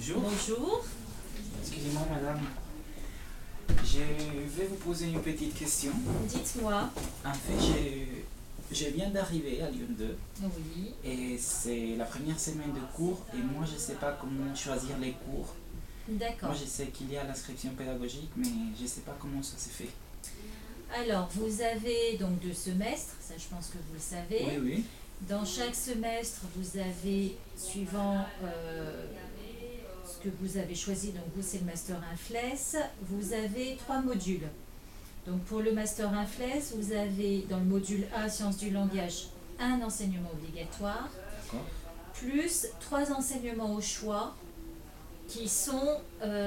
Bonjour. Bonjour. Excusez-moi madame. Je vais vous poser une petite question. Dites-moi. En fait, je viens d'arriver à Lyon 2 Oui. et c'est la première semaine de cours et moi je ne sais pas comment choisir les cours. D'accord. Moi je sais qu'il y a l'inscription pédagogique mais je ne sais pas comment ça se fait. Alors, vous avez donc 2 semestres, ça je pense que vous le savez. Oui, oui. Dans chaque semestre, vous avez, suivant ce que vous avez choisi, donc vous c'est le Master Infles, vous avez 3 modules. Donc pour le Master Infles, vous avez dans le module A, Sciences du langage, un enseignement obligatoire, D'accord. plus 3 enseignements au choix qui sont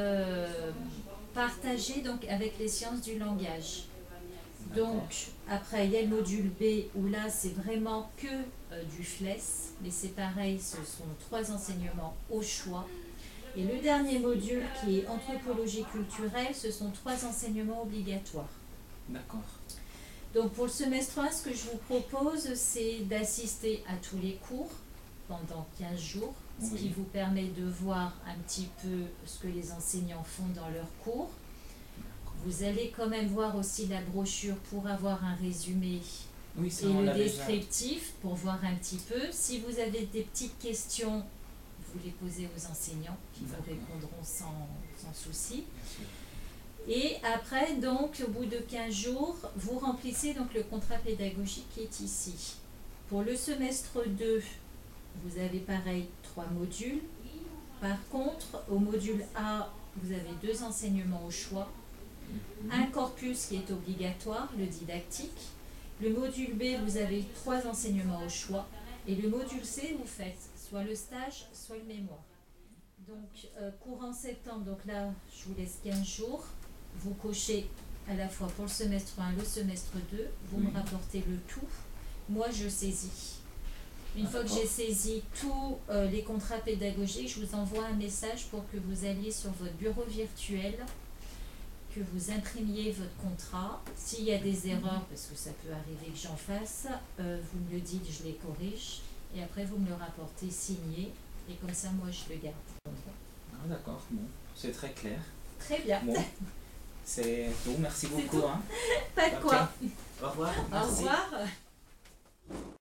partagés donc, avec les sciences du langage. Donc, après, il y a le module B où là, c'est vraiment que du FLES, mais c'est pareil, ce sont 3 enseignements au choix. Et le dernier module qui est anthropologie culturelle, ce sont 3 enseignements obligatoires. D'accord. Donc, pour le semestre 1, ce que je vous propose, c'est d'assister à tous les cours pendant 15 jours, ce qui vous permet de voir un petit peu ce que les enseignants font dans leurs cours. Vous allez quand même voir aussi la brochure pour avoir un résumé Oui, ça, et on le l'a descriptif pour voir un petit peu. Si vous avez des petites questions, vous les posez aux enseignants qui vous répondront sans souci. Et après, donc, au bout de 15 jours, vous remplissez donc le contrat pédagogique qui est ici. Pour le semestre 2, vous avez pareil 3 modules. Par contre, au module A, vous avez 2 enseignements au choix. Un corpus qui est obligatoire, le didactique. Le module B, vous avez 3 enseignements au choix. Et le module C, vous faites soit le stage, soit le mémoire. Donc, courant septembre, donc là, je vous laisse 15 jours. Vous cochez à la fois pour le semestre 1 et le semestre 2. Vous me rapportez le tout. Moi, je saisis. Une fois que j'ai saisi tous les contrats pédagogiques, je vous envoie un message pour que vous alliez sur votre bureau virtuel, que vous imprimiez votre contrat. S'il y a des erreurs, parce que ça peut arriver que j'en fasse, vous me le dites, je les corrige. Et après, vous me le rapportez signé. Et comme ça, moi, je le garde. Ah, d'accord, bon, c'est très clair. Très bien. Bon, c'est tout, merci beaucoup. Tout. Hein. Pas de quoi. Au revoir. Au Merci. revoir.